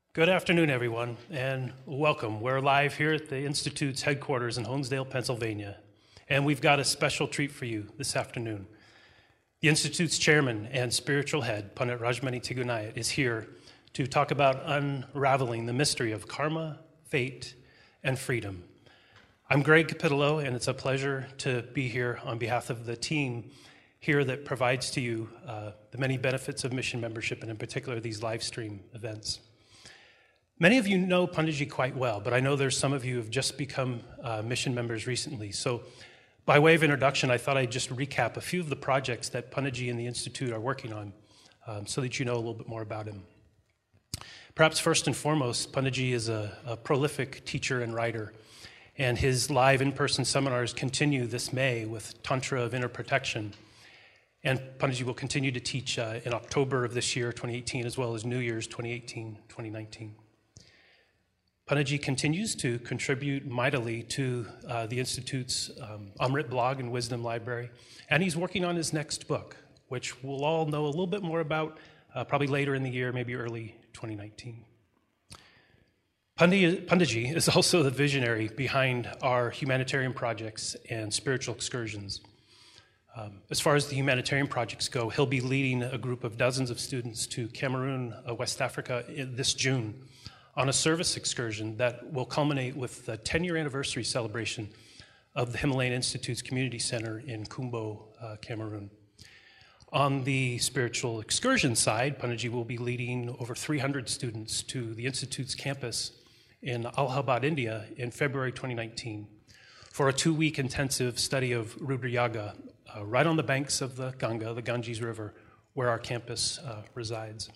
Good afternoon, everyone, and welcome. We're live here at the Institute's headquarters in Honesdale, Pennsylvania, and we've got a special treat for you this afternoon. The Institute's chairman and spiritual head, Pandit Rajmani Tigunayat, is here to talk about unraveling the mystery of karma, fate, and freedom. I'm Greg Capitello, and it's a pleasure to be here on behalf of the team here that provides to you the many benefits of mission membership, and in particular these live stream events. Many of you know Panditji quite well, but I know there's some of you who have just become mission members recently. So by way of introduction, I thought I'd just recap a few of the projects that Panditji and the Institute are working on so that you know a little bit more about him. Perhaps first and foremost, Panditji is a prolific teacher and writer, and his live in-person seminars continue this May with Tantra of Inner Protection. And Panditji will continue to teach in October of this year, 2018, as well as New Year's 2018-2019. Panditji continues to contribute mightily to the Institute's Amrit blog and Wisdom Library, and he's working on his next book, which we'll all know a little bit more about probably later in the year, maybe early 2019. Panditji is also the visionary behind our humanitarian projects and spiritual excursions. As far as the humanitarian projects go, he'll be leading a group of dozens of students to Cameroon, West Africa this June, on a service excursion that will culminate with the 10-year anniversary celebration of the Himalayan Institute's Community Center in Kumbo, Cameroon. On the spiritual excursion side, Panditji will be leading over 300 students to the Institute's campus in Allahabad, India in February 2019 for a 2-week intensive study of Rudra Yaga right on the banks of the Ganga, the Ganges River, where our campus resides.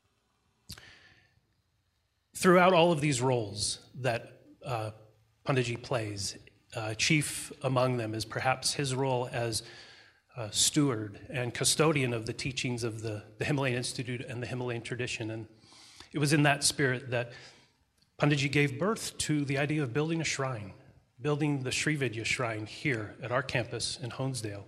Throughout all of these roles that Panditji plays, chief among them is perhaps his role as steward and custodian of the teachings of the Himalayan Institute and the Himalayan tradition. And it was in that spirit that Panditji gave birth to the idea of building a shrine, building the Sri Vidya shrine here at our campus in Honesdale,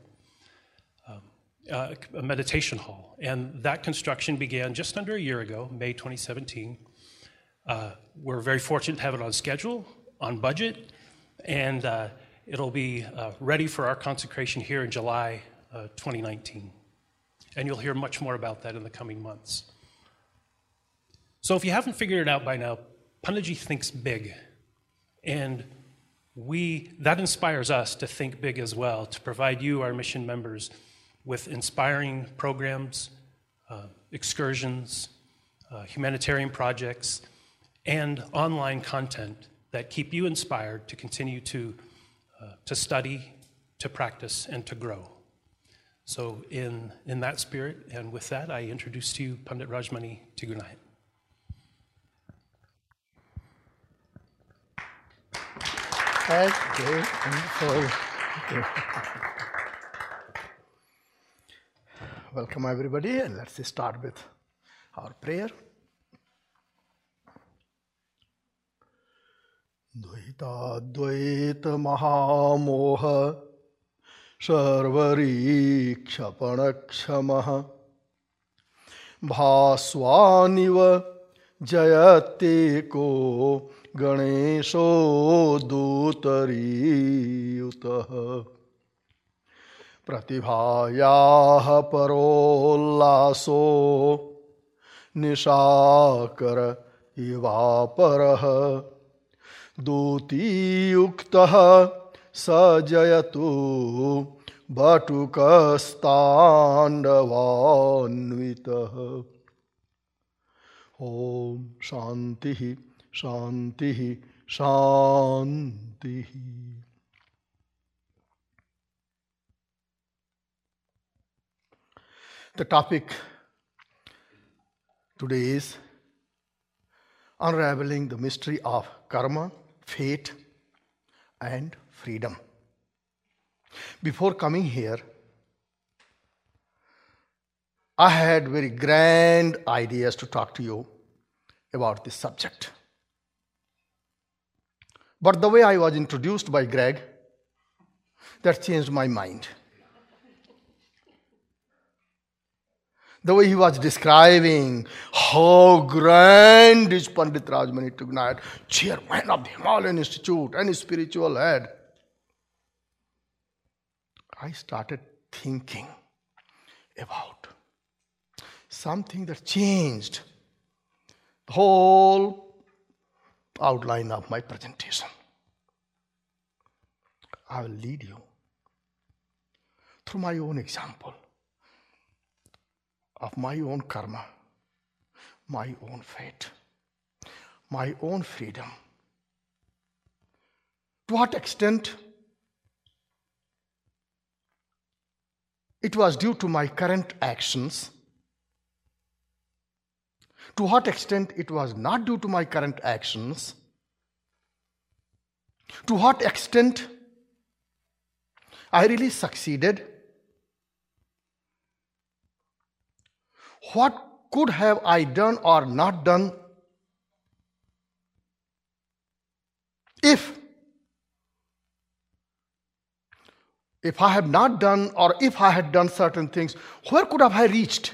a meditation hall. And that construction began just under a year ago, May 2017. We're very fortunate to have it on schedule, on budget, and it'll be ready for our consecration here in July 2019. And you'll hear much more about that in the coming months. So if you haven't figured it out by now, Panditji thinks big, and that inspires us to think big as well, to provide you, our mission members, with inspiring programs, excursions, humanitarian projects, and online content that keep you inspired to continue to study, to practice, and to grow. So in that spirit, and with that, I introduce to you Pandit Rajmani Tigunayat. Welcome everybody, and let's start with our prayer. Dvaita mahamoha sarvarikshapanakshamah bhasvaniva jayate ko ganesho dutariyutah pratibhayaha parollaso nishakara ivaparaha Dutiyuktah sajayatu batukastandavanvitah. Om Shantihi, Shantihi, Shantihi. The topic today is unraveling the mystery of karma, fate, and freedom. Before coming here, I had very grand ideas to talk to you about this subject. But the way I was introduced by Greg, that changed my mind. The way he was describing how grand is Pandit Rajmani Tugnayat, chairman of the Himalayan Institute and his spiritual head. I started thinking about something that changed the whole outline of my presentation. I will lead you through my own example of my own karma, my own fate, my own freedom. To what extent it was due to my current actions, to what extent it was not due to my current actions, to what extent I really succeeded, what could have I done or not done if I had not done, or if I had done certain things, where could have I reached?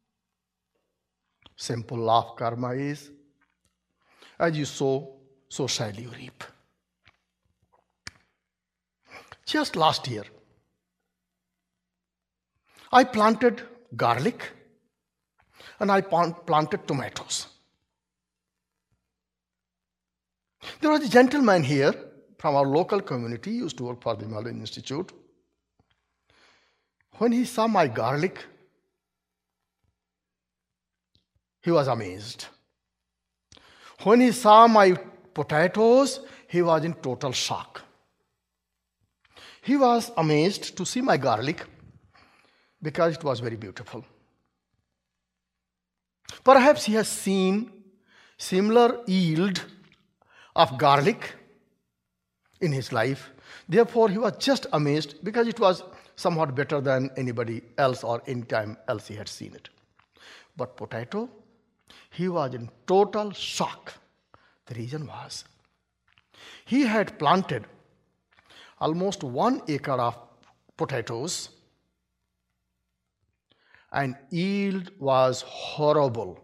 Simple law of karma is, as you sow, so shall you reap. Just last year, I planted garlic and I planted tomatoes. There was a gentleman here from our local community, he used to work for the Himalayan Institute. When he saw my garlic, he was amazed. When he saw my potatoes, he was in total shock. He was amazed to see my garlic because it was very beautiful. Perhaps he has seen similar yield of garlic in his life. Therefore, he was just amazed because it was somewhat better than anybody else or any time else he had seen it. But potato, he was in total shock. The reason was, he had planted almost 1 acre of potatoes and yield was horrible.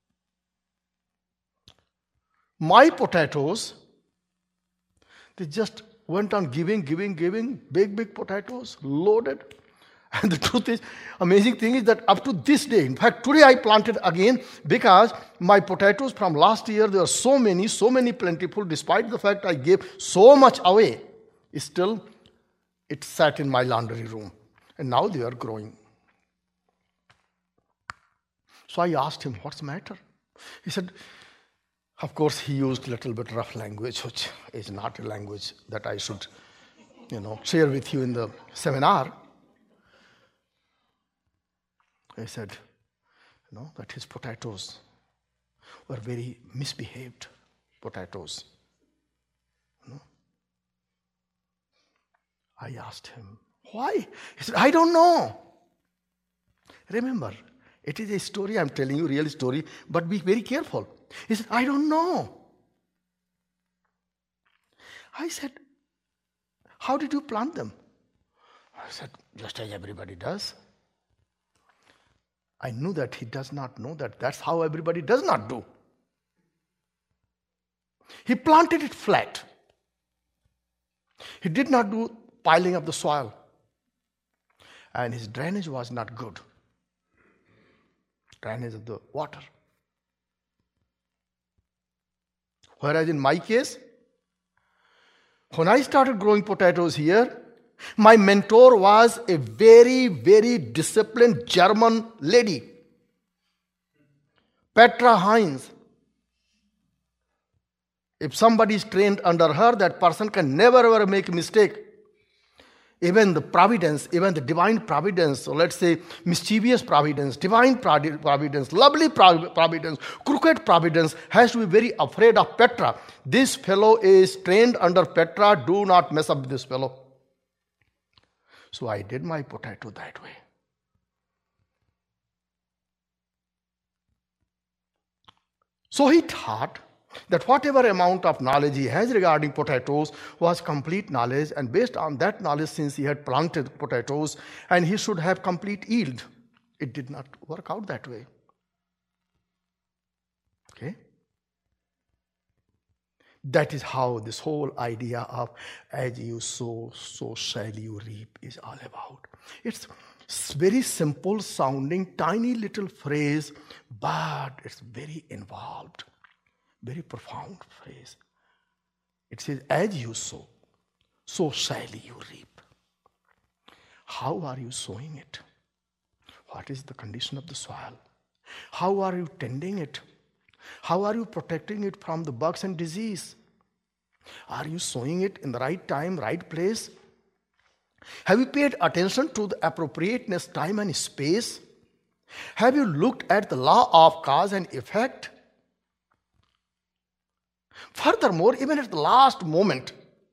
My potatoes, they just went on giving, big potatoes, loaded. And the truth is, amazing thing is that up to this day, in fact, today I planted again because my potatoes from last year, there are so many plentiful, despite the fact I gave so much away, still it sat in my laundry room. And now they are growing. So I asked him, what's the matter? He said, of course, he used a little bit rough language, which is not a language that I should, share with you in the seminar. He said, that his potatoes were very misbehaved potatoes. I asked him, why? He said, I don't know. Remember, it is a story I'm telling you, real story, but be very careful. He said, I don't know. I said, how did you plant them? I said, just as everybody does. I knew that he does not know that that's how everybody does not do. He planted it flat. He did not do piling up the soil. And his drainage was not good. Drainage of the water. Whereas in my case, when I started growing potatoes here, my mentor was a very, very disciplined German lady, Petra Heinz. If somebody is trained under her, that person can never ever make a mistake. Even the providence, even the divine providence, or let's say mischievous providence, divine providence, lovely providence, crooked providence has to be very afraid of Petra. This fellow is trained under Petra, do not mess up with this fellow. So I did my potato that way. So he thought that whatever amount of knowledge he has regarding potatoes was complete knowledge, and based on that knowledge, since he had planted potatoes, and he should have complete yield. It did not work out that way. Okay? That is how this whole idea of as you sow, so shall you reap is all about. It's very simple sounding, tiny little phrase, but it's very involved, very profound phrase. It says, as you sow, so shall you reap. How are you sowing it? What is the condition of the soil? How are you tending it? How are you protecting it from the bugs and disease? Are you sowing it in the right time, right place? Have you paid attention to the appropriateness, time and space? Have you looked at the law of cause and effect? Furthermore, even at the last moment,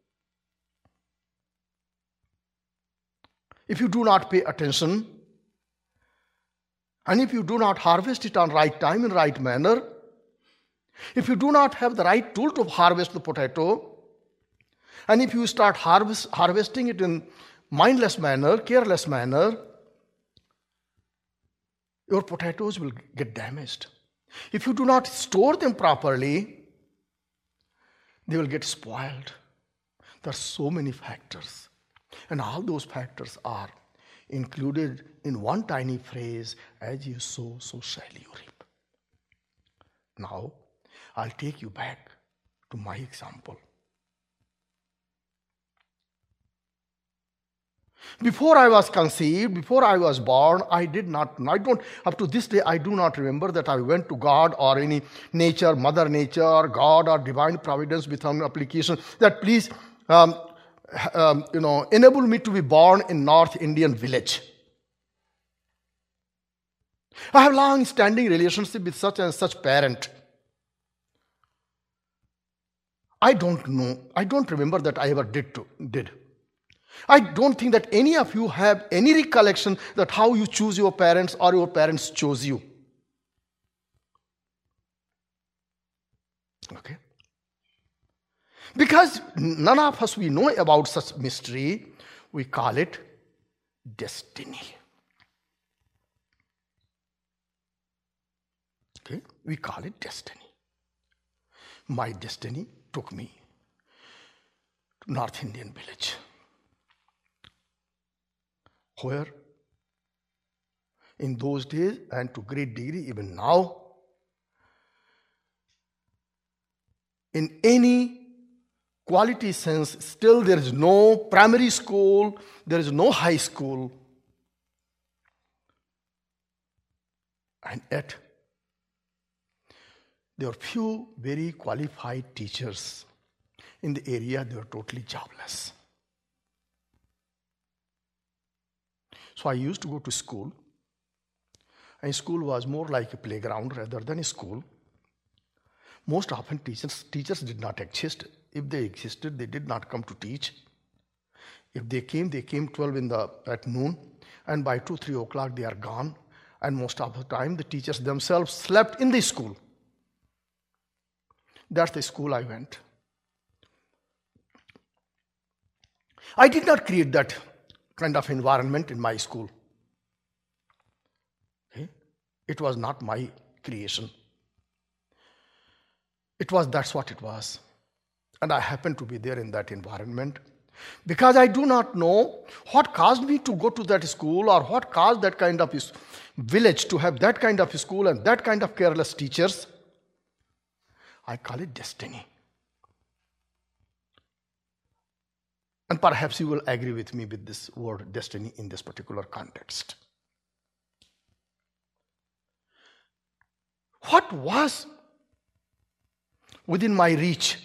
if you do not pay attention, and if you do not harvest it on right time in right manner, if you do not have the right tool to harvest the potato, and if you start harvesting it in mindless manner, careless manner, your potatoes will get damaged. If you do not store them properly, they will get spoiled. There are so many factors. And all those factors are included in one tiny phrase, as you sow, so shall you reap. Now, I'll take you back to my example. Before I was conceived, before I was born, up to this day, I do not remember that I went to God or any nature, Mother Nature, or God or divine providence with an application that please, enable me to be born in North Indian village. I have long-standing relationship with such and such parent. I don't know. I don't remember that I ever did. I don't think that any of you have any recollection that how you choose your parents or your parents chose you. Okay? Because none of us we know about such mystery, we call it destiny. Okay? We call it destiny. My destiny took me to North Indian village, where in those days and to great degree even now, in any quality sense, still there is no primary school, there is no high school. And yet, there are few very qualified teachers in the area. They are totally jobless. So I used to go to school, and school was more like a playground rather than a school. Most often teachers did not exist. If they existed, they did not come to teach. If they came 12 at noon, and by 2-3 o'clock they are gone. And most of the time the teachers themselves slept in the school. That's the school I went. I did not create that kind of environment in my school. Okay? It was not my creation. That's what it was. And I happened to be there in that environment. Because I do not know what caused me to go to that school or what caused that kind of village to have that kind of school and that kind of careless teachers. I call it destiny. And perhaps you will agree with me with this word destiny in this particular context. What was within my reach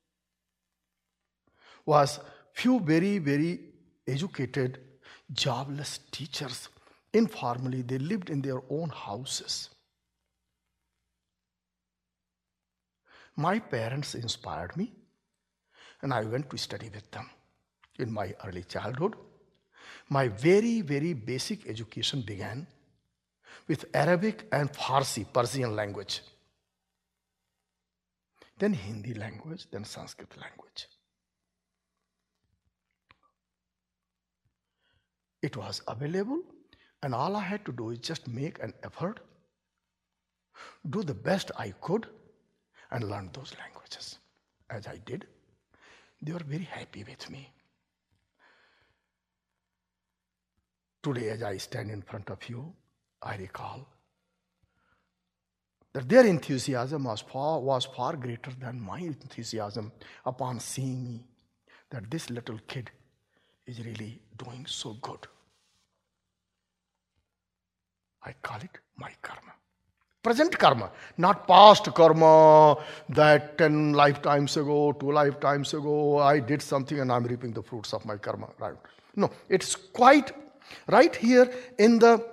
was few very, very educated, jobless teachers. Informally, they lived in their own houses. My parents inspired me, and I went to study with them. In my early childhood, my very, very basic education began with Arabic and Farsi, Persian language. Then Hindi language, then Sanskrit language. It was available, And all I had to do is just make an effort, do the best I could, and learn those languages. As I did, they were very happy with me. Today, as I stand in front of you, I recall that their enthusiasm was far greater than my enthusiasm upon seeing me, that this little kid is really doing so good. I call it my karma. Present karma, not past karma that 10 lifetimes ago, 2 lifetimes ago, I did something and I'm reaping the fruits of my karma. Right? No, it's quite right here in the,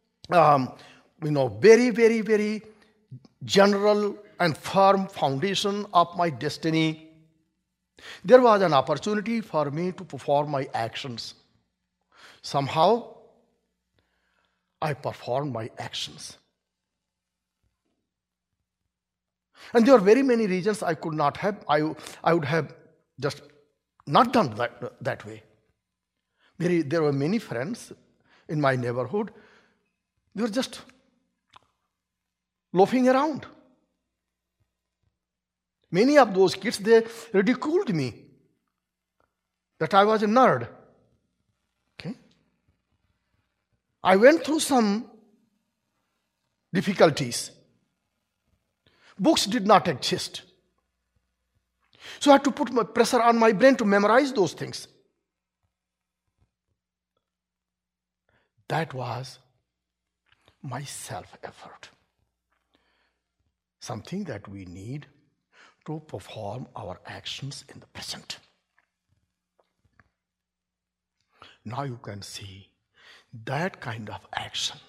very, very, very general and firm foundation of my destiny. There was an opportunity for me to perform my actions. Somehow, I performed my actions. And there were very many reasons I could not have. I would have just not done that way. There were many friends in my neighborhood. They were just loafing around. Many of those kids, they ridiculed me that I was a nerd. Okay? I went through some difficulties. Books did not exist. So I had to put my pressure on my brain to memorize those things. That was my self-effort. Something that we need to perform our actions in the present. Now you can see that kind of action,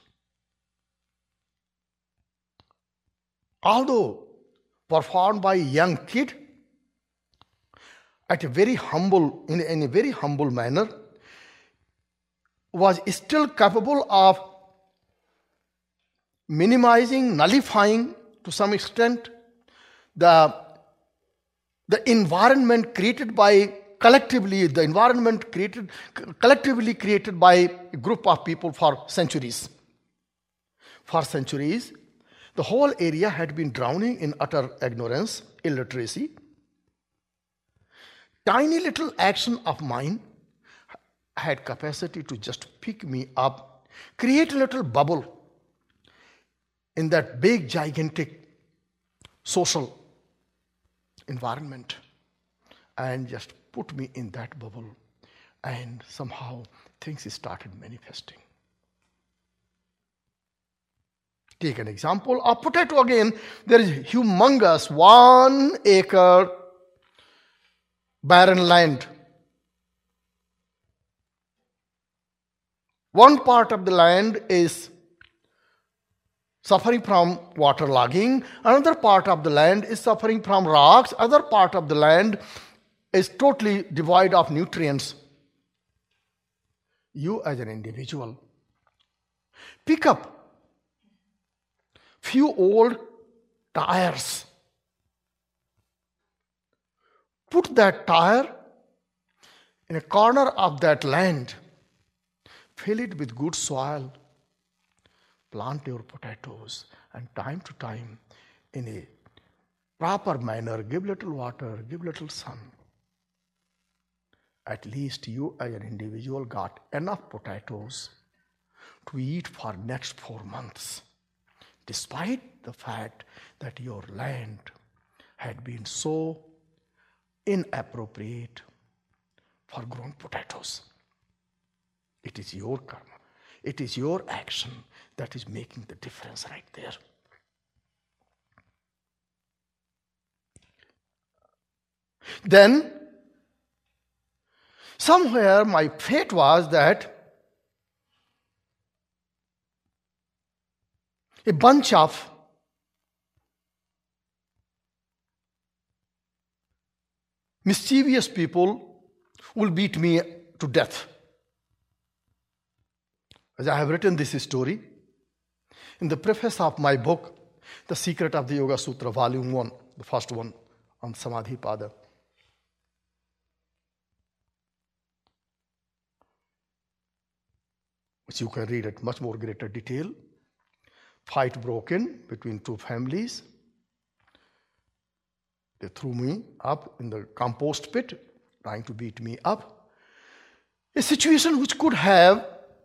although performed by a young kid at a very humble, in a very humble manner, was still capable of minimizing, nullifying to some extent the environment created by collectively created by a group of people for centuries. For centuries, the whole area had been drowning in utter ignorance, illiteracy. Tiny little action of mine had capacity to just pick me up, create a little bubble in that big, gigantic social environment, and just put me in that bubble, and somehow things started manifesting. Take an example of potato again. There is humongous 1 acre barren land. One part of the land is suffering from waterlogging. Another part of the land is suffering from rocks. Other part of the land is totally devoid of nutrients. You as an individual, pick up few old tires. Put that tire in a corner of that land. Fill it with good soil. Plant your potatoes, and time to time, in a proper manner, give little water, give little sun. At least you as an individual got enough potatoes to eat for next 4 months, despite the fact that your land had been so inappropriate for growing potatoes. It is your karma. It is your action that is making the difference right there. Then, somewhere my fate was that a bunch of mischievous people will beat me to death. As I have written this story, in the preface of my book, The Secret of the Yoga Sutra, Volume 1, the first one on Samadhipada. which you can read at much more greater detail. Fight broke in between two families. They threw me up in the compost pit, trying to beat me up. A situation which could have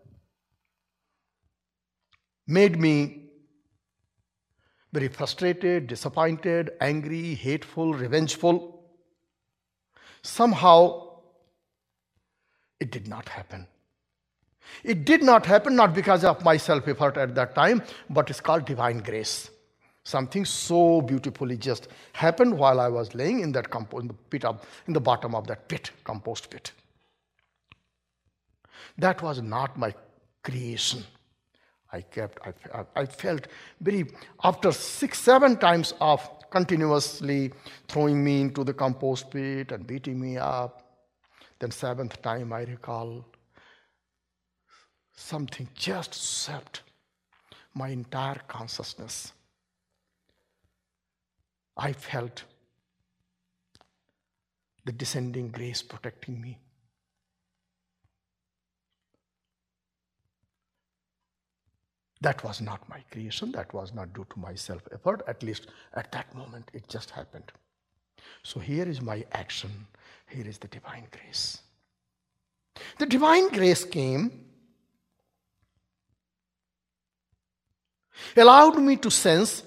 made me very frustrated, disappointed, angry, hateful, revengeful. Somehow, it did not happen. It did not happen not because of my self-effort at that time, but it's called divine grace. Something so beautifully just happened while I was laying in that in the bottom of that pit, compost pit. That was not my creation. I felt very, after 6-7 times of continuously throwing me into the compost pit and beating me up, then 7th time I recall, something just swept my entire consciousness. I felt the descending grace protecting me. That was not my creation. That was not due to my self-effort. At least at that moment, it just happened. So here is my action. Here is the divine grace. The divine grace came, allowed me to sense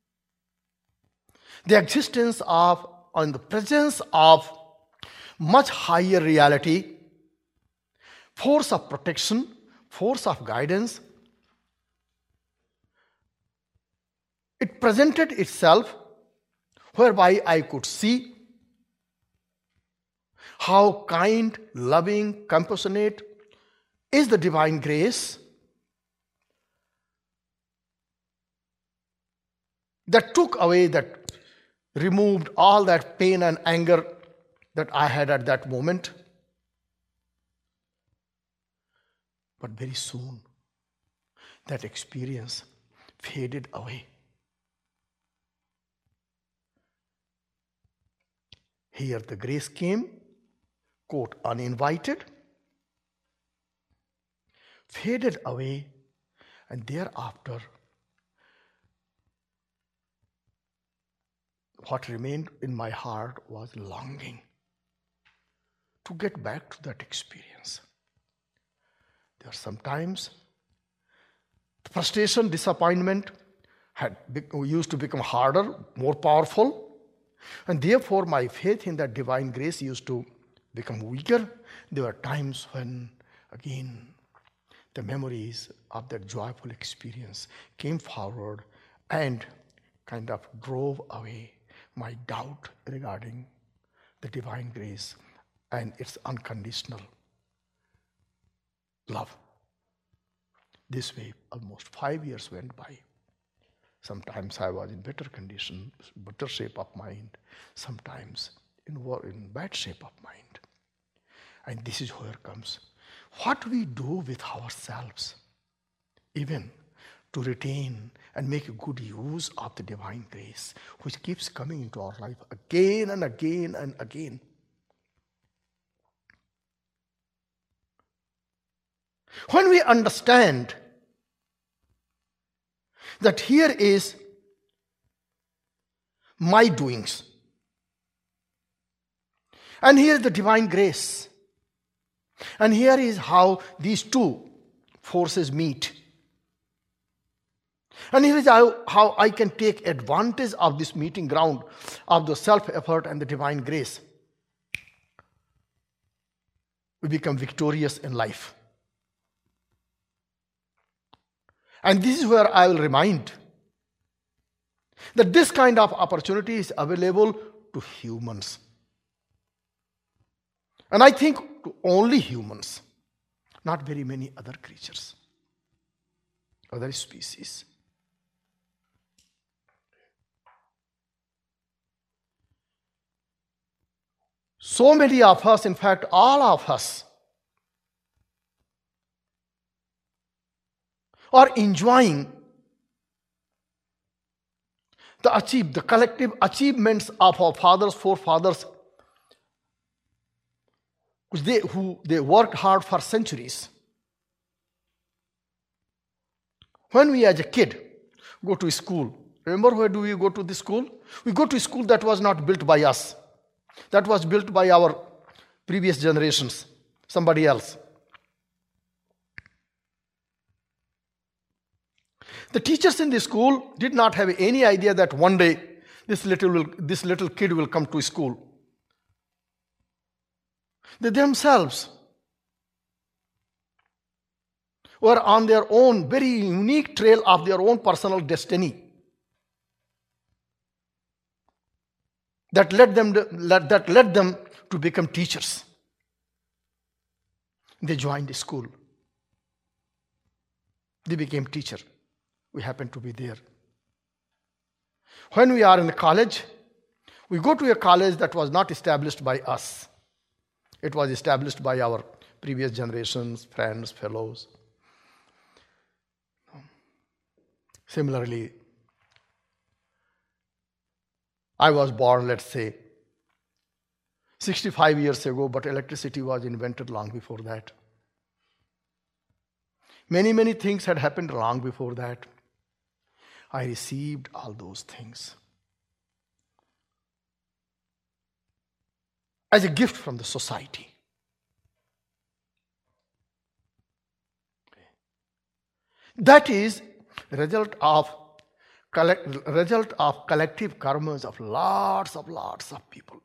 the existence of, and the presence of much higher reality, force of protection, force of guidance. It presented itself whereby I could see how kind, loving, compassionate is the divine grace that took away, that removed all that pain and anger that I had at that moment. But very soon, that experience faded away. Here the grace came, quote, uninvited, faded away, and thereafter, what remained in my heart was longing to get back to that experience. There are sometimes frustration, disappointment used to become harder, more powerful. And therefore, my faith in that divine grace used to become weaker. There were times when, again, the memories of that joyful experience came forward and kind of drove away my doubt regarding the divine grace and its unconditional love. This way, almost 5 years went by. Sometimes I was in better condition, better shape of mind. Sometimes in bad shape of mind. And this is where comes what we do with ourselves, even to retain and make a good use of the divine grace, which keeps coming into our life again and again and again. When we understand that here is my doings, and here is the divine grace, and here is how these two forces meet, and here is how I can take advantage of this meeting ground of the self-effort and the divine grace. We become victorious in life. And this is where I will remind that this kind of opportunity is available to humans. And I think to only humans, not very many other creatures, other species. So many of us, in fact, all of us, are enjoying the collective achievements of our fathers, forefathers, who they worked hard for centuries. When we as a kid go to school, remember where do we go to the school? We go to a school that was not built by us. That was built by our previous generations, somebody else. The teachers in the school did not have any idea that one day this little kid will come to school. They themselves were on their own very unique trail of their own personal destiny that led them to become teachers. They joined the school. They became teachers. We happen to be there. When we are in the college, we go to a college that was not established by us. It was established by our previous generations, friends, fellows. Similarly, I was born, let's say, 65 years ago, but electricity was invented long before that. Many things had happened long before that. I received all those things as a gift from the society. That is the result of collective karmas of lots of people.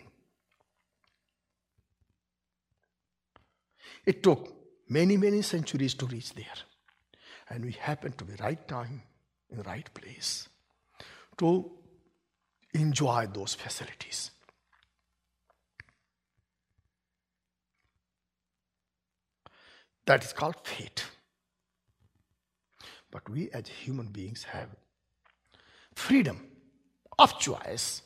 It took many centuries to reach there. And we happened to be right time in the right place to enjoy those facilities. That is called fate. But we as human beings have freedom of choice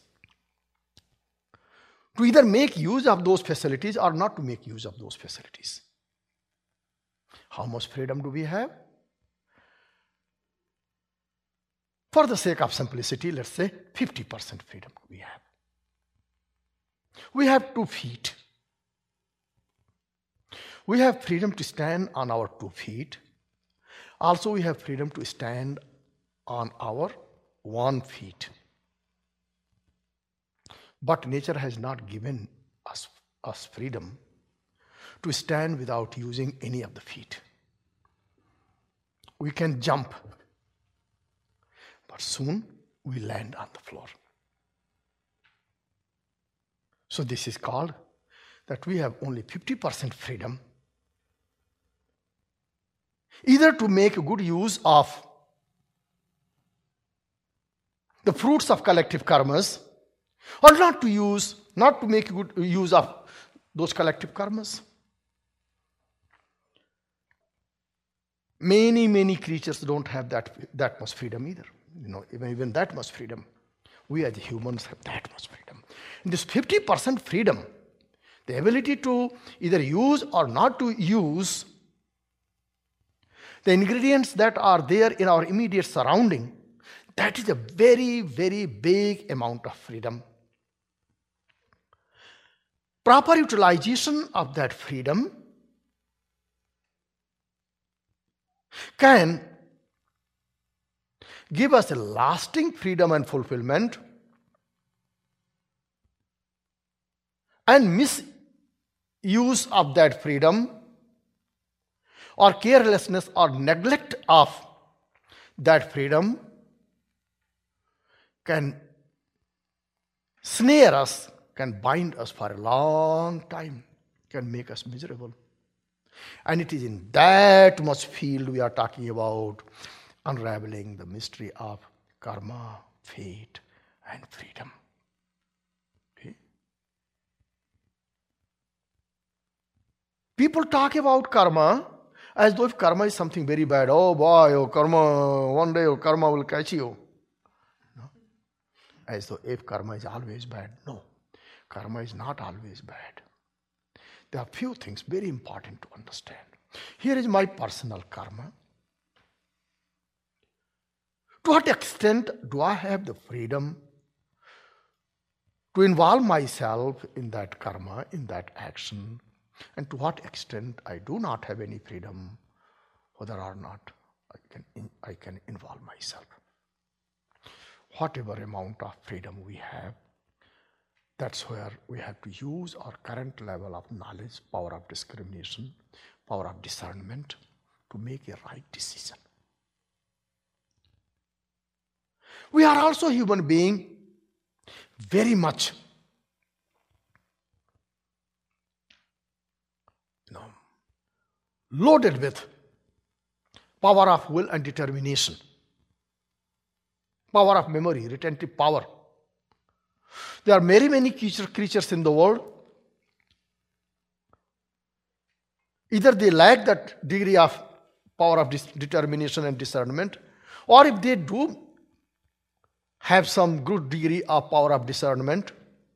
to either make use of those facilities or not to make use of those facilities. How much freedom do we have? For the sake of simplicity, let's say 50% freedom we have. We have 2 feet. We have freedom to stand on our 2 feet. Also, we have freedom to stand on our 1 feet. But nature has not given us freedom to stand without using any of the feet. We can jump, but soon we land on the floor. So this is called that we have only 50% freedom, either to make good use of the fruits of collective karmas, or not to make good use of those collective karmas. Many creatures don't have that much freedom either. Even that much freedom. We as humans have that much freedom. And this 50% freedom, the ability to either use or not to use the ingredients that are there in our immediate surrounding, that is a very big amount of freedom. Proper utilization of that freedom can give us a lasting freedom and fulfillment, and misuse of that freedom or carelessness or neglect of that freedom can snare us, can bind us for a long time, can make us miserable. And it is in that much field we are talking about unraveling the mystery of karma, fate, and freedom. Okay? People talk about karma as though if karma is something very bad. Oh boy, karma, one day karma will catch you. No? As though if karma is always bad. No, karma is not always bad. There are few things very important to understand. Here is my personal karma. To what extent do I have the freedom to involve myself in that karma, in that action, and to what extent I do not have any freedom whether or not I can involve myself. Whatever amount of freedom we have, that's where we have to use our current level of knowledge, power of discrimination, power of discernment to make a right decision. We are also human beings, very much loaded with power of will and determination, power of memory, retentive power. There are many creatures in the world. Either they lack that degree of power of determination and discernment, or if they do have some good degree of power of discernment,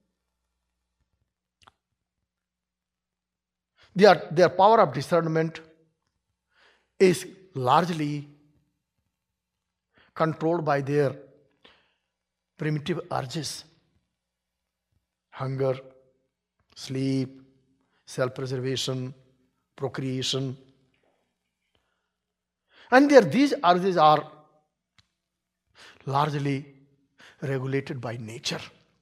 their power of discernment is largely controlled by their primitive urges: hunger, sleep, self-preservation, procreation. And these urges are largely regulated by nature.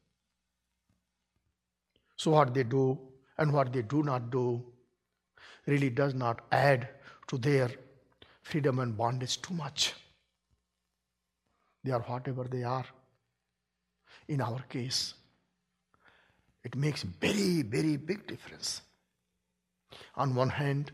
So what they do and what they do not do really does not add to their freedom and bondage too much. They are whatever they are. In our case, it makes very big difference. On one hand,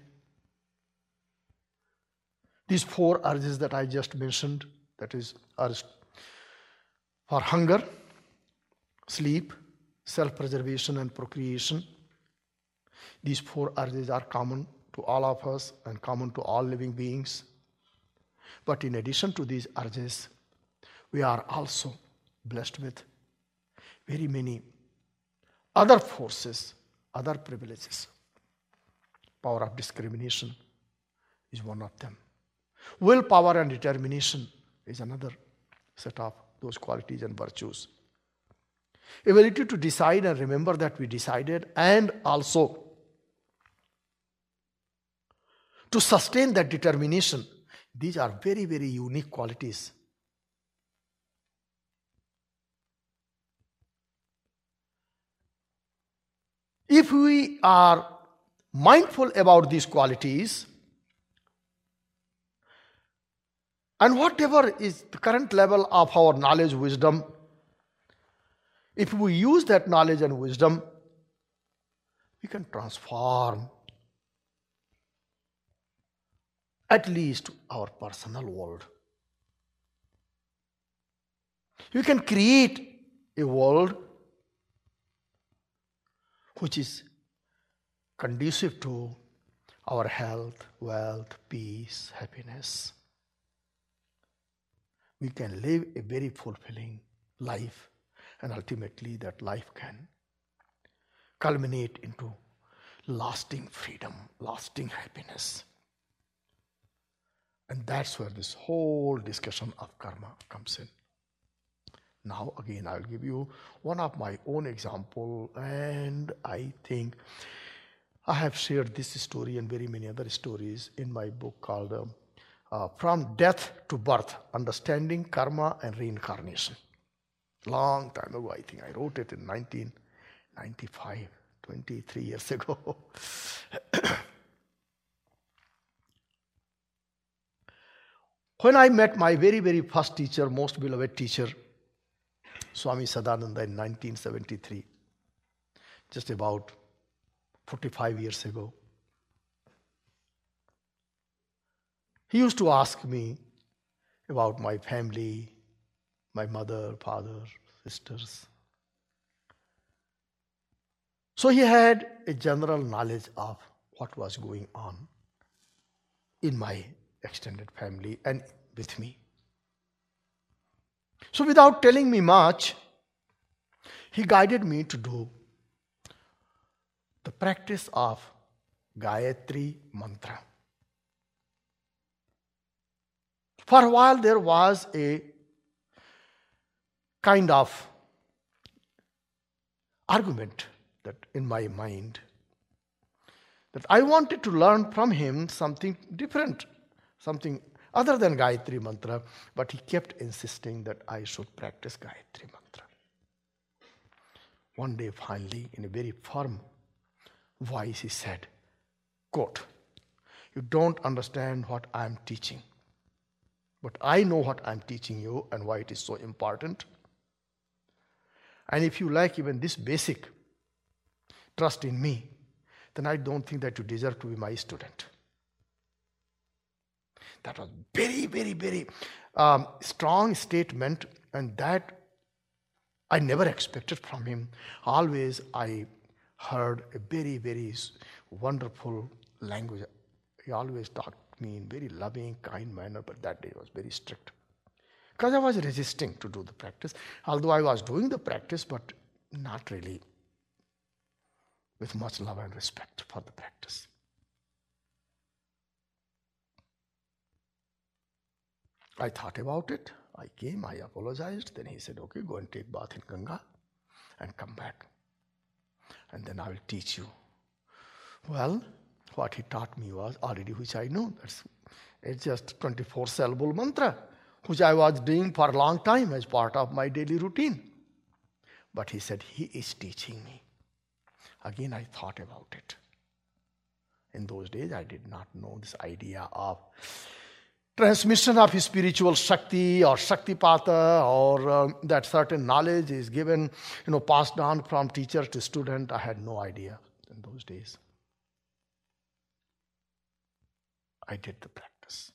these 4 urges that I just mentioned, that is urge for hunger, sleep, self-preservation and procreation, these 4 urges are common to all of us and common to all living beings. But in addition to these urges, we are also blessed with very many other forces, other privileges. Power of discrimination is one of them. Willpower and determination is another set of those qualities and virtues. Ability to decide and remember that we decided, and also to sustain that determination. These are very unique qualities. If we are mindful about these qualities, and whatever is the current level of our knowledge, wisdom, if we use that knowledge and wisdom, we can transform at least our personal world. We can create a world which is conducive to our health, wealth, peace, happiness. We can live a very fulfilling life, and ultimately that life can culminate into lasting freedom, lasting happiness. And that's where this whole discussion of karma comes in. Now again, I'll give you one of my own example, and I think I have shared this story and very many other stories in my book called From Death to Birth, Understanding Karma and Reincarnation. Long time ago, I think I wrote it in 1995, 23 years ago. When I met my very first teacher, most beloved teacher, Swami Sadananda, in 1973, just about 45 years ago, he used to ask me about my family, my mother, father, sisters. So he had a general knowledge of what was going on in my extended family and with me. So without telling me much, he guided me to do the practice of Gayatri Mantra. For a while there was a kind of argument that in my mind that I wanted to learn from him something different, something other than Gayatri Mantra, but he kept insisting that I should practice Gayatri Mantra. One day, finally, in a very firm voice, he said, quote, "You don't understand what I am teaching, but I know what I am teaching you and why it is so important. And if you lack even this basic trust in me, then I don't think that you deserve to be my student." That was very, very, very strong statement, and that I never expected from him. Always I heard a very, very wonderful language. He always talked to me in very loving, kind manner, but that day was very strict. Because I was resisting to do the practice, although I was doing the practice, but not really with much love and respect for the practice. I thought about it. I came, I apologized. Then he said, "Okay, go and take bath in Ganga and come back. And then I will teach you." Well, what he taught me was already, which I know. It's just 24 syllable mantra, which I was doing for a long time as part of my daily routine. But he said, he is teaching me. Again, I thought about it. In those days, I did not know this idea of transmission of spiritual Shakti or Shaktipata, or that certain knowledge is given, passed on from teacher to student. I had no idea in those days. I did the practice.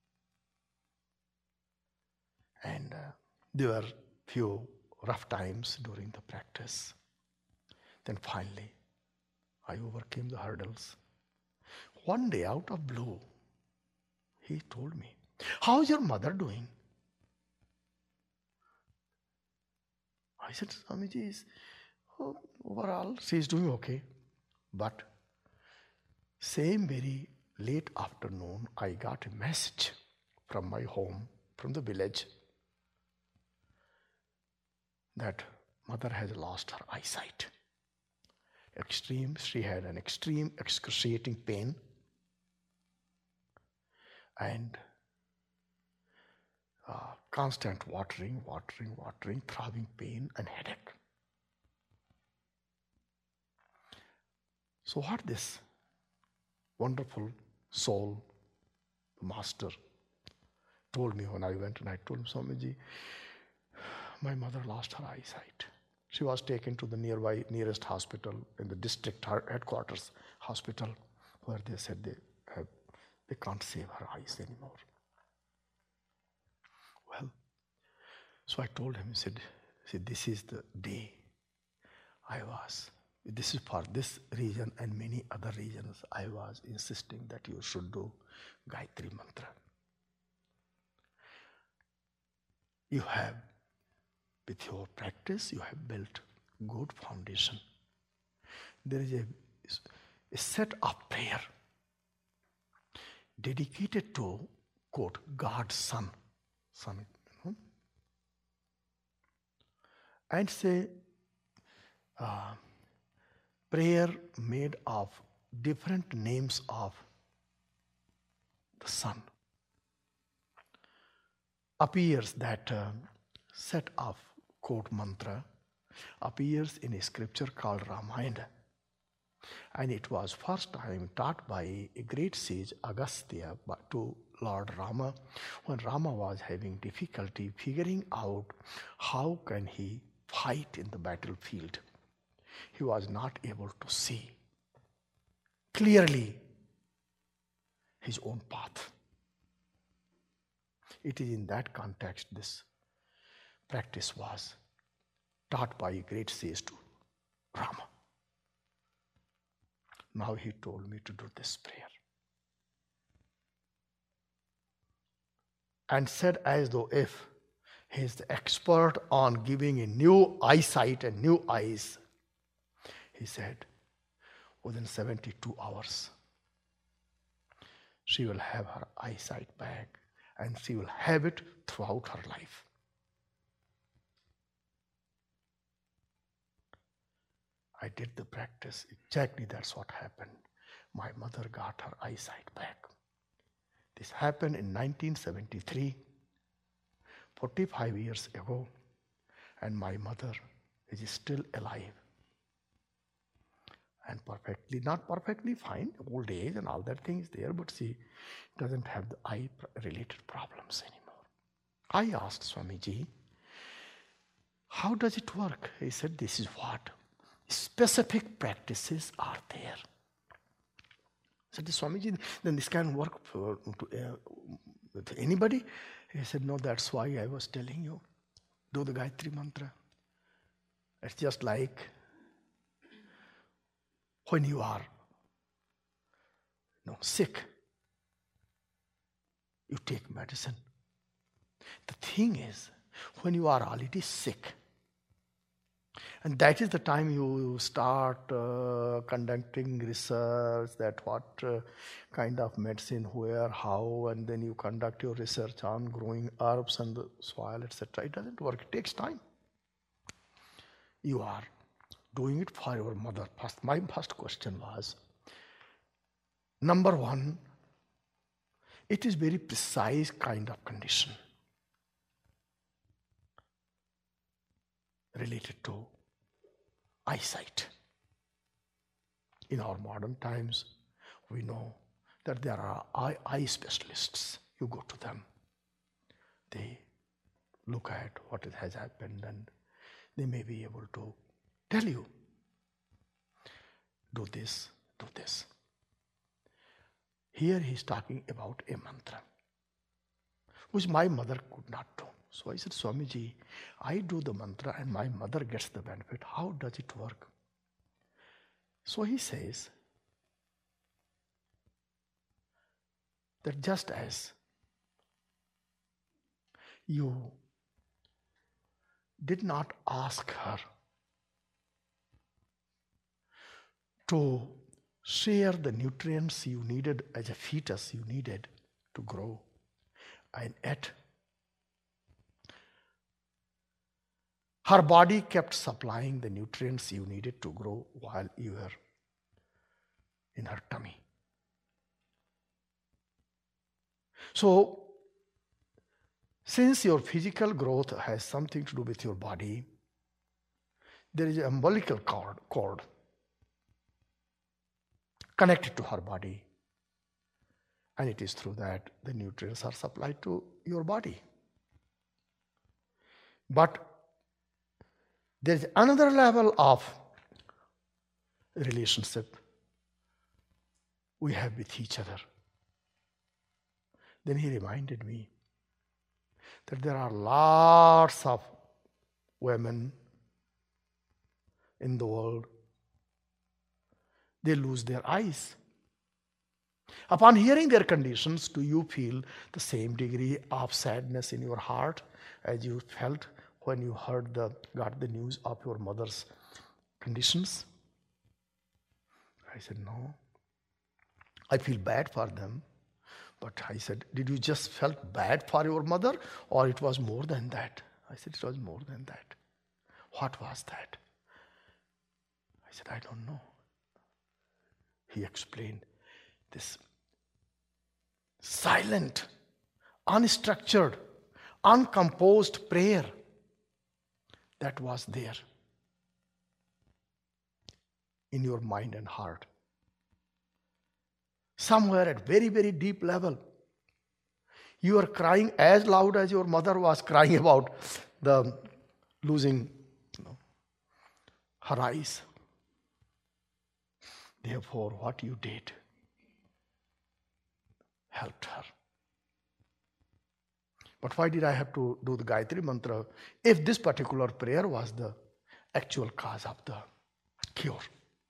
And there were few rough times during the practice. Then finally, I overcame the hurdles. One day, out of blue, he told me, "How is your mother doing?" I said, "Swamiji, overall, she is doing okay." But same very late afternoon, I got a message from my home, from the village, that mother has lost her eyesight. She had an extreme excruciating pain and constant watering, throbbing pain and headache. So what this wonderful soul master told me when I went, and I told him, "Swamiji, my mother lost her eyesight. She was taken to the nearest hospital in the district headquarters hospital, where they said they can't save her eyes anymore." Well, so I told him, he said, "This is the day this is for this region and many other regions, I was insisting that you should do Gayatri Mantra. You have, with your practice, you have built good foundation. There is a set of prayer dedicated to, quote, God's Son, and say prayer made of different names of the Son. Appears that set of quote mantra appears in a scripture called Ramayana, and it was first time taught by a great sage Agastya to Lord Rama, when Rama was having difficulty figuring out how can he fight in the battlefield. He was not able to see clearly his own path. It is in that context this practice was taught by a great sage to Rama. Now he told me to do this prayer, and said as though if he is the expert on giving a new eyesight and new eyes. He said, within 72 hours, she will have her eyesight back, and she will have it throughout her life. I did the practice. Exactly that's what happened. My mother got her eyesight back. This happened in 1973, 45 years ago, and my mother is still alive. And not perfectly fine, old age and all that thing is there, but she doesn't have the eye-related problems anymore. I asked Swamiji, how does it work? He said, this is what specific practices are there. I said, Swamiji, then this can work with anybody? He said, no, that's why I was telling you, do the Gayatri Mantra. It's just like when you are sick, you take medicine. The thing is, when you are already sick, and that is the time you start conducting research, that what kind of medicine, where, how, and then you conduct your research on growing herbs and the soil, etc. It doesn't work. It takes time. You are doing it for your mother. My first question was, number one, it is very precise kind of condition related to eyesight. In our modern times, we know that there are eye specialists. You go to them. They look at what has happened and they may be able to tell you, do this, do this. Here he is talking about a mantra, which my mother could not do. So I said, Swamiji, I do the mantra and my mother gets the benefit. How does it work? So he says that just as you did not ask her to share the nutrients you needed as a fetus, you needed to grow, and yet her body kept supplying the nutrients you needed to grow while you were in her tummy. So, since your physical growth has something to do with your body, there is an umbilical cord connected to her body. And it is through that the nutrients are supplied to your body. But there is another level of relationship we have with each other. Then he reminded me that there are lots of women in the world. They lose their eyes. Upon hearing their conditions, do you feel the same degree of sadness in your heart as you felt when you got the news of your mother's conditions? I said, no. I feel bad for them. But I said, did you just felt bad for your mother, or it was more than that? I said, it was more than that. What was that? I said, I don't know. He explained this silent, unstructured, uncomposed prayer that was there in your mind and heart. Somewhere at very, very deep level, you are crying as loud as your mother was crying about the losing her eyes. Therefore, what you did helped her. But why did I have to do the Gayatri Mantra if this particular prayer was the actual cause of the cure?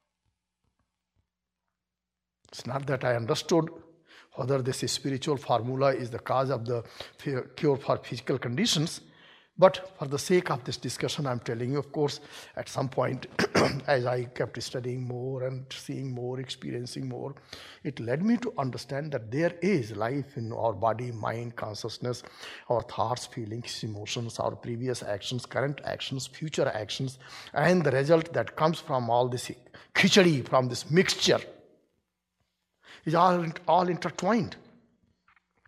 It's not that I understood whether this spiritual formula is the cause of the cure for physical conditions, but for the sake of this discussion, I'm telling you, of course, at some point, as I kept studying more and seeing more, experiencing more, it led me to understand that there is life in our body, mind, consciousness, our thoughts, feelings, emotions, our previous actions, current actions, future actions, and the result that comes from all this khichdi, from this mixture, is all intertwined.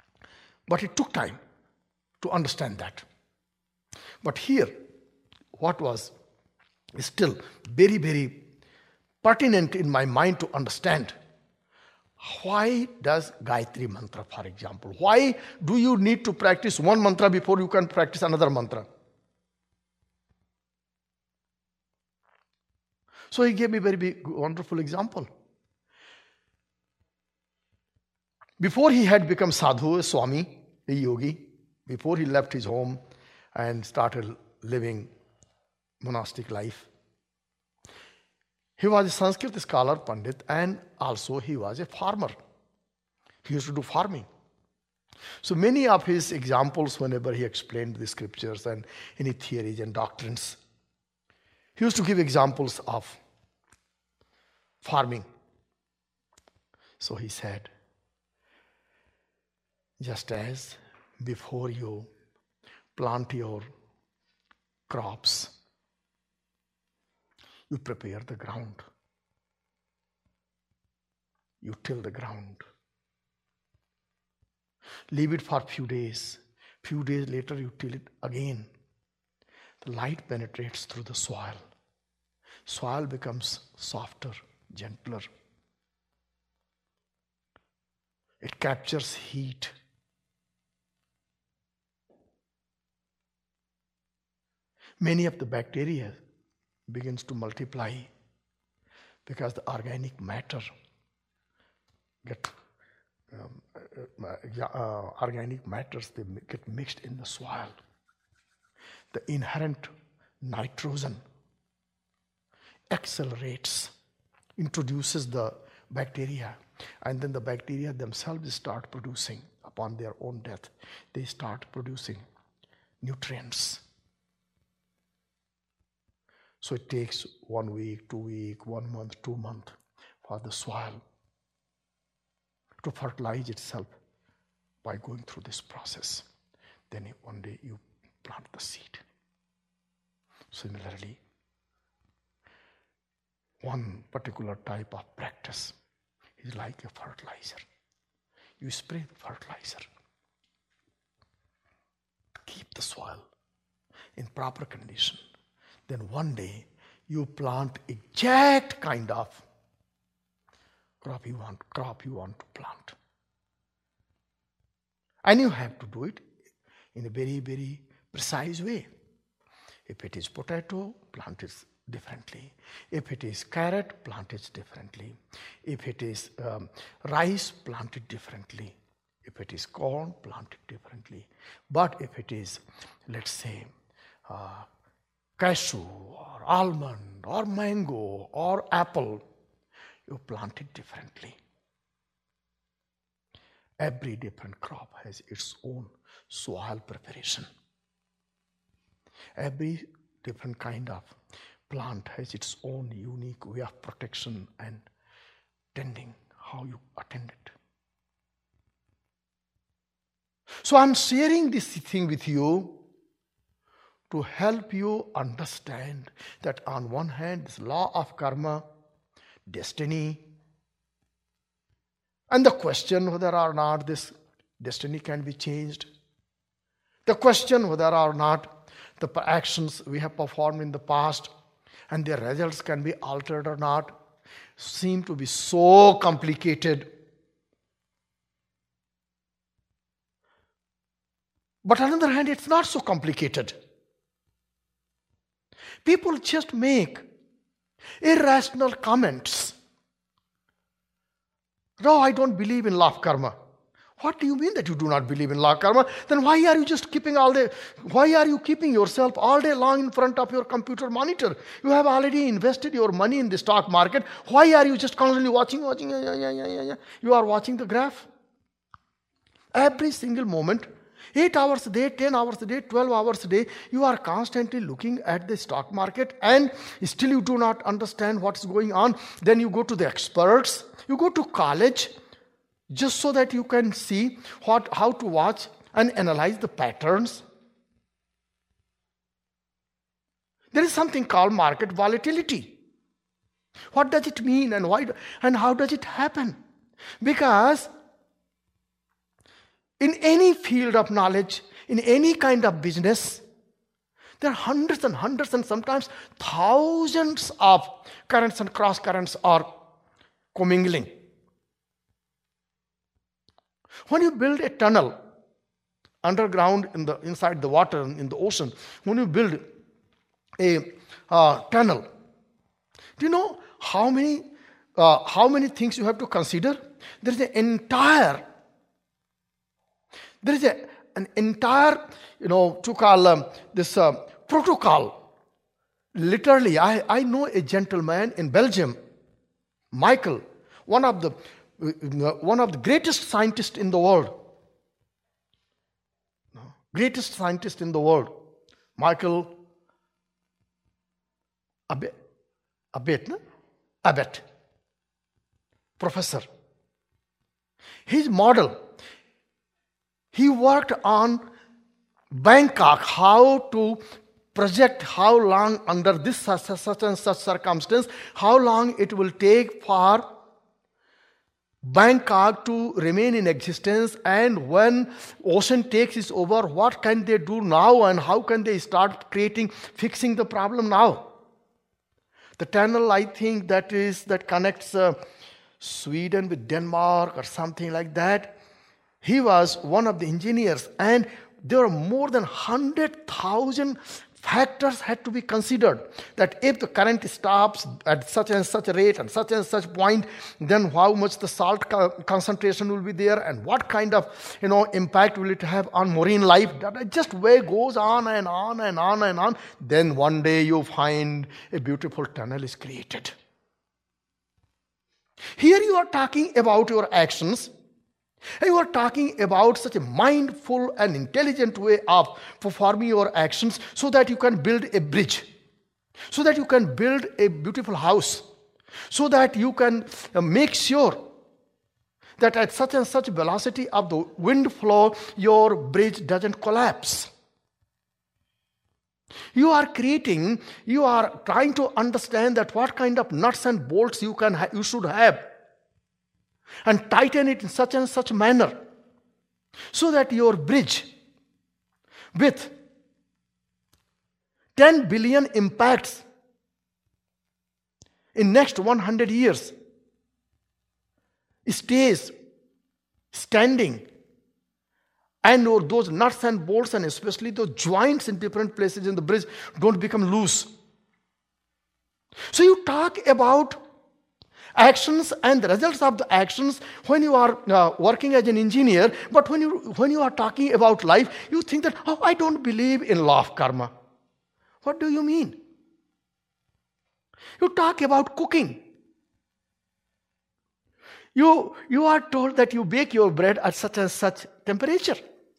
But it took time to understand that. But here, what was still very, very pertinent in my mind to understand, why does Gayatri Mantra, for example? Why do you need to practice one mantra before you can practice another mantra? So he gave me a very big, wonderful example. Before he had become sadhu, a swami, a yogi, before he left his home and started living monastic life, he was a Sanskrit scholar, Pandit, and also he was a farmer. He used to do farming. So many of his examples, whenever he explained the scriptures and any theories and doctrines, he used to give examples of farming. So he said, just as before you plant your crops, you prepare the ground. You till the ground. Leave it for a few days. Few days later, you till it again. The light penetrates through the soil. Soil becomes softer, gentler. It captures heat. Many of the bacteria begins to multiply because the organic matter organic matters, they get mixed in the soil. The inherent nitrogen accelerates, introduces the bacteria, and then the bacteria themselves start producing, upon their own death, they start producing nutrients. So it takes 1 week, 2 weeks, 1 month, 2 months for the soil to fertilize itself by going through this process. Then one day you plant the seed. Similarly, one particular type of practice is like a fertilizer. You spray the fertilizer. Keep the soil in proper condition. Then one day you plant exact kind of crop you want to plant. And you have to do it in a very, very precise way. If it is potato, plant it differently. If it is carrot, plant it differently. If it is rice, plant it differently. If it is corn, plant it differently. But if it is, let's say, cashew or almond or mango or apple, you plant it differently. Every different crop has its own soil preparation. Every different kind of plant has its own unique way of protection and tending, how you attend it. So I'm sharing this thing with you to help you understand that on one hand, this law of karma, destiny, and the question whether or not this destiny can be changed, the question whether or not the actions we have performed in the past and their results can be altered or not, seem to be so complicated. But on the other hand, it's not so complicated. People just make irrational comments. No, I don't believe in law of karma. What do you mean that you do not believe in law of karma? Then why are you just keeping yourself all day long in front of your computer monitor? You have already invested your money in the stock market. Why are you just constantly watching? You are watching the graph. Every single moment, 8 hours a day, 10 hours a day, 12 hours a day, you are constantly looking at the stock market and still you do not understand what's going on. Then you go to the experts, you go to college, just so that you can see how to watch and analyze the patterns. There is something called market volatility. What does it mean and why and how does it happen? Because In any field of knowledge, in any kind of business, there are hundreds and hundreds and sometimes thousands of currents and cross currents are commingling. When you build a tunnel underground inside the water in the ocean, when you build a tunnel, do you know how many things you have to consider? There is an entire, to call this protocol. Literally, I know a gentleman in Belgium, Michael, one of the greatest scientists in the world. Greatest scientist in the world, Michael Abet, professor. His model, he worked on Bangkok, how to project how long under this such and such circumstance, how long it will take for Bangkok to remain in existence, and when ocean takes it over, what can they do now and how can they start fixing the problem now. The tunnel, I think that connects Sweden with Denmark or something like that. He was one of the engineers, and there are more than 100,000 factors had to be considered. That if the current stops at such and such a rate and such point, then how much the salt concentration will be there, and what kind of impact will it have on marine life. That just way goes on and on and on and on. Then one day you find a beautiful tunnel is created. Here you are talking about your actions. And you are talking about such a mindful and intelligent way of performing your actions so that you can build a bridge, so that you can build a beautiful house, so that you can make sure that at such and such velocity of the wind flow, your bridge doesn't collapse. You are trying to understand that what kind of nuts and bolts you should have, and tighten it in such and such manner so that your bridge with 10 billion impacts in next 100 years stays standing, and those nuts and bolts and especially those joints in different places in the bridge don't become loose. So you talk about actions and the results of the actions when you are working as an engineer, but when you are talking about life, you think that, I don't believe in law of karma. What do you mean? You talk about cooking. You are told that you bake your bread at such and such temperature,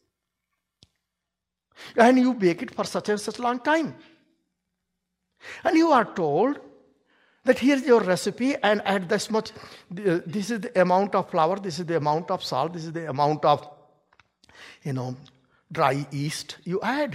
and you bake it for such and such long time, and you are told that here's your recipe, and add this much, this is the amount of flour, this is the amount of salt, this is the amount of, dry yeast you add.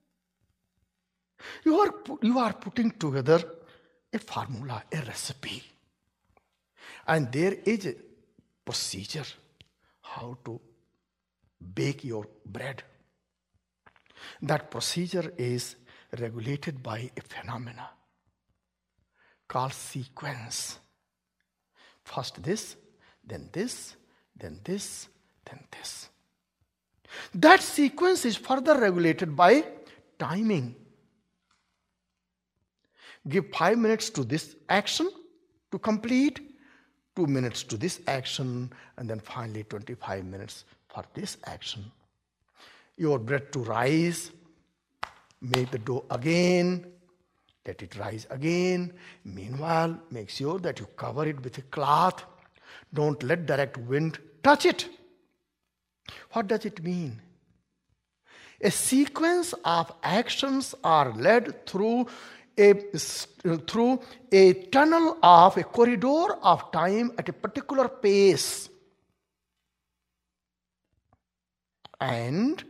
You are putting together a formula, a recipe. And there is a procedure how to bake your bread. That procedure is regulated by a phenomena called sequence. First this, then this, then this, then this. That sequence is further regulated by timing. Give 5 minutes to this action to complete, 2 minutes to this action, and then finally 25 minutes for this action. Your bread to rise, make the dough again, let it rise again. Meanwhile, make sure that you cover it with a cloth. Don't let direct wind touch it. What does it mean? A sequence of actions are led through a tunnel of a corridor of time at a particular pace. And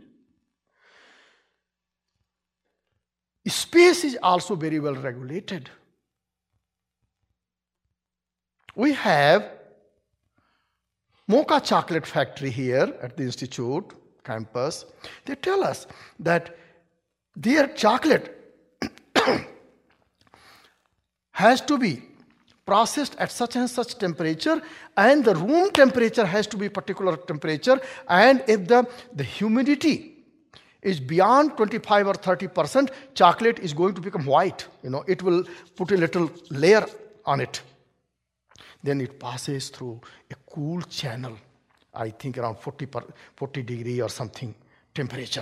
space is also very well regulated. We have Mocha Chocolate Factory here at the Institute campus, they tell us that their chocolate has to be processed at such and such temperature, and the room temperature has to be particular temperature, and if the humidity is beyond 25 or 30%, chocolate is going to become white. It will put a little layer on it. Then it passes through a cool channel, I think around 40 degree or something temperature.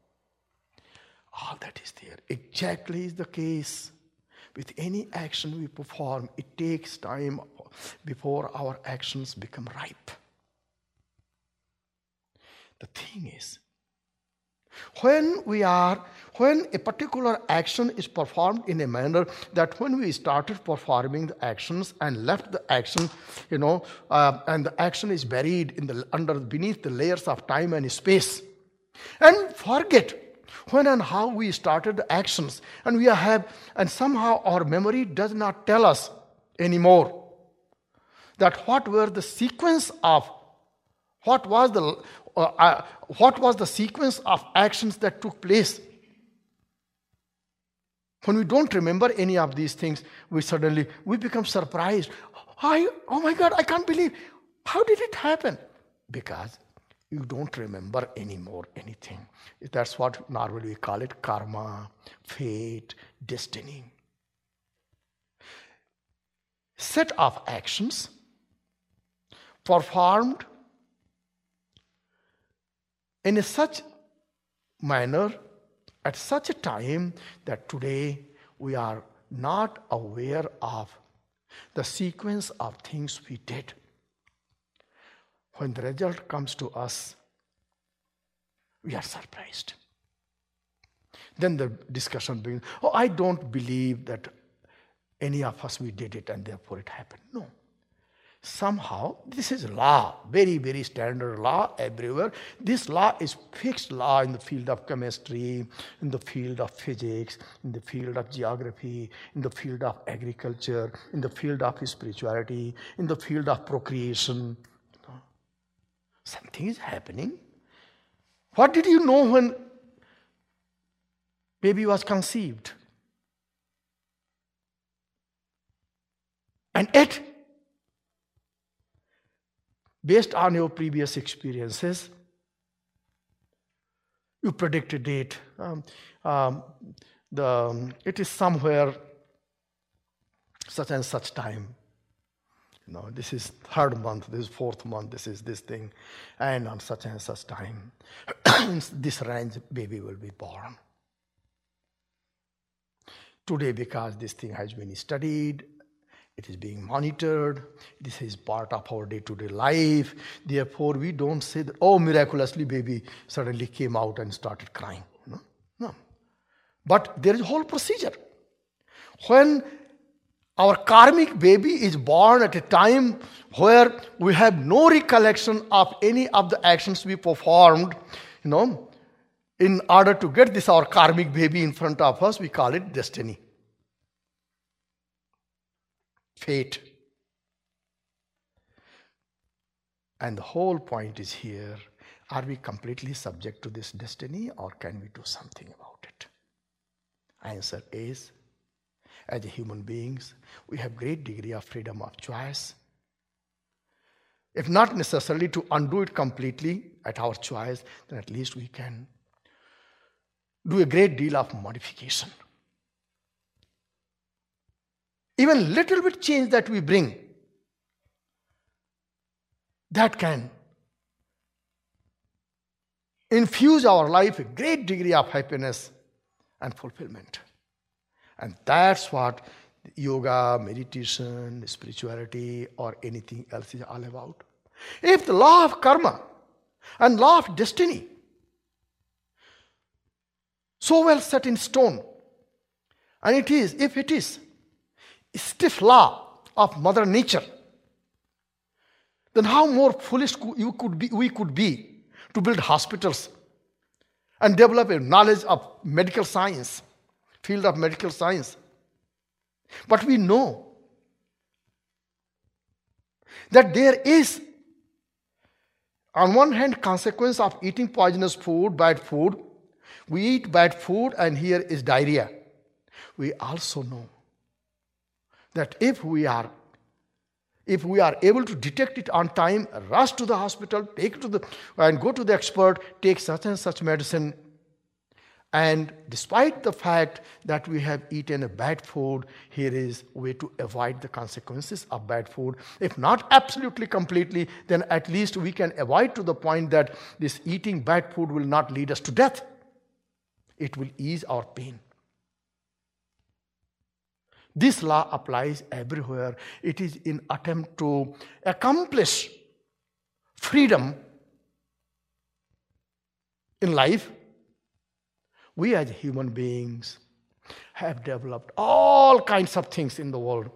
All that is there. Exactly is the case with any action we perform. It takes time before our actions become ripe. The thing is, when a particular action is performed in a manner that when we started performing the actions and left the action, and the action is buried beneath the layers of time and space, and forget when and how we started the actions, and somehow our memory does not tell us anymore that what was the sequence of actions that took place. When we don't remember any of these things, we become surprised. Oh my God, I can't believe. How did it happen? Because you don't remember anymore anything. That's what normally we call it karma, fate, destiny. Set of actions performed in such manner at such a time that today we are not aware of the sequence of things we did. When the result comes to us, we are surprised. Then the discussion begins. Oh, I don't believe that any of us, we did it and therefore it happened. No. Somehow, this is law, very, very standard law everywhere. This law is fixed law in the field of chemistry, in the field of physics, in the field of geography, in the field of agriculture, in the field of spirituality, in the field of procreation. Something is happening. What did you know when baby was conceived? And yet, based on your previous experiences, you predicted it. It is somewhere such and such time. This is third month, this is fourth month, this is this thing, and on such and such time, this range baby will be born. Today, because this thing has been studied, it is being monitored, this is part of our day-to-day life, therefore we don't say that, oh, miraculously baby suddenly came out and started crying. No. But there is a whole procedure. When our karmic baby is born at a time where we have no recollection of any of the actions we performed, in order to get this, our karmic baby in front of us, we call it destiny. Fate. And the whole point is here, are we completely subject to this destiny or can we do something about it? Answer is, as human beings, we have great degree of freedom of choice. If not necessarily to undo it completely at our choice, then at least we can do a great deal of modification. Even little bit change that we bring, that can infuse our life a great degree of happiness and fulfillment. And that's what yoga, meditation, spirituality, or anything else is all about. If the law of karma and law of destiny, so well set in stone, and if it is a stiff law of Mother Nature, then how more foolish we could be to build hospitals and develop a knowledge of medical science, field of medical science. But we know that there is on one hand, consequence of eating poisonous food, bad food. We eat bad food and here is diarrhea. We also know that if we are able to detect it on time, rush to the hospital, and go to the expert, take such and such medicine. And despite the fact that we have eaten a bad food, here is a way to avoid the consequences of bad food. If not absolutely completely, then at least we can avoid to the point that this eating bad food will not lead us to death. It will ease our pain. This law applies everywhere. It is in attempt to accomplish freedom in life. We as human beings have developed all kinds of things in the world.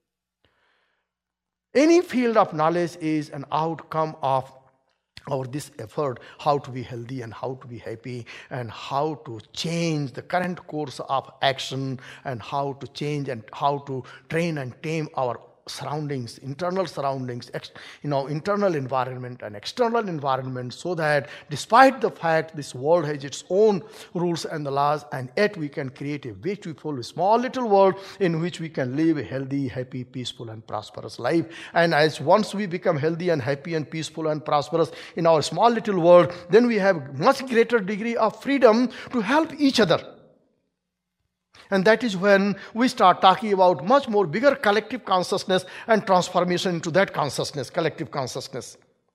Any field of knowledge is an outcome of this effort, how to be healthy and how to be happy and how to change the current course of action and how to change and how to train and tame our surroundings, internal surroundings, internal environment and external environment, so that despite the fact this world has its own rules and the laws, and yet we can create a beautiful, small little world in which we can live a healthy, happy, peaceful and prosperous life. And as once we become healthy and happy and peaceful and prosperous in our small little world, then we have much greater degree of freedom to help each other. And that is when we start talking about much more bigger collective consciousness and transformation into that consciousness, collective consciousness.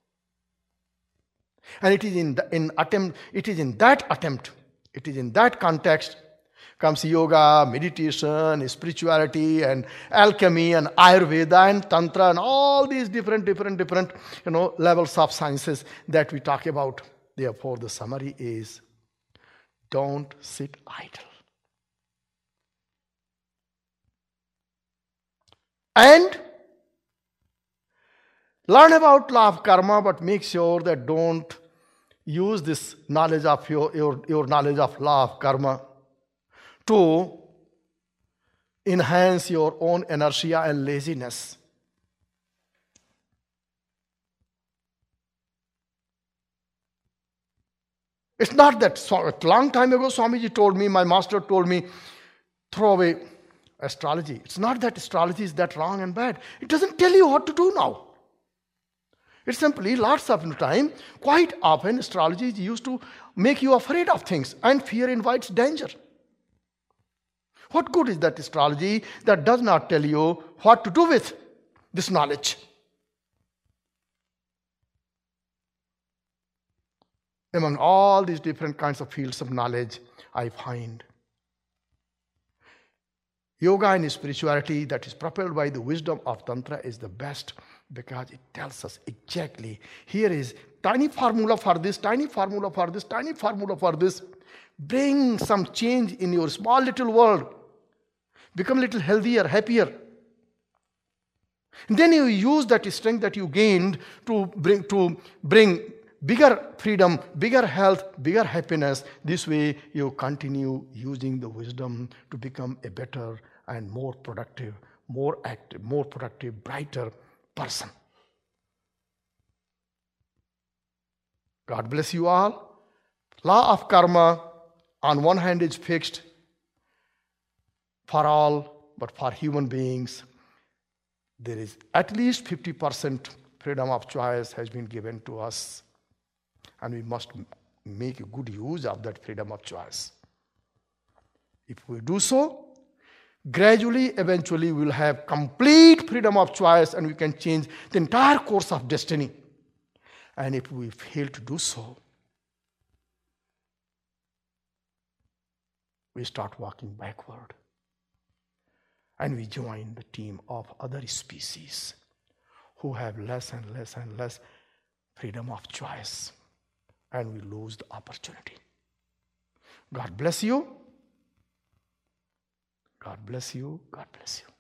And it is in that context comes yoga, meditation, spirituality, and alchemy, and Ayurveda, and Tantra, and all these different levels of sciences that we talk about. Therefore, the summary is: don't sit idle. And learn about law of karma, but make sure that don't use this knowledge of your knowledge of law of karma to enhance your own inertia and laziness. It's not that a long time ago Swamiji told me, my master told me, throw away astrology. It's not that astrology is that wrong and bad. It doesn't tell you what to do now. It's simply lots of time, quite often astrology is used to make you afraid of things, and fear invites danger. What good is that astrology that does not tell you what to do with this knowledge? Among all these different kinds of fields of knowledge, I find yoga and spirituality that is propelled by the wisdom of Tantra is the best, because it tells us exactly, here is tiny formula for this, tiny formula for this, tiny formula for this. Bring some change in your small little world. Become a little healthier, happier. And then you use that strength that you gained to bring bigger freedom, bigger health, bigger happiness. This way you continue using the wisdom to become a better and more productive, more active, more productive, brighter person. God bless you all. Law of karma on one hand is fixed for all, but for human beings there is at least 50% freedom of choice has been given to us, and we must make a good use of that freedom of choice. If we do so, gradually, eventually, we will have complete freedom of choice and we can change the entire course of destiny. And if we fail to do so, we start walking backward. And we join the team of other species who have less and less and less freedom of choice. And we lose the opportunity. God bless you. God bless you. God bless you.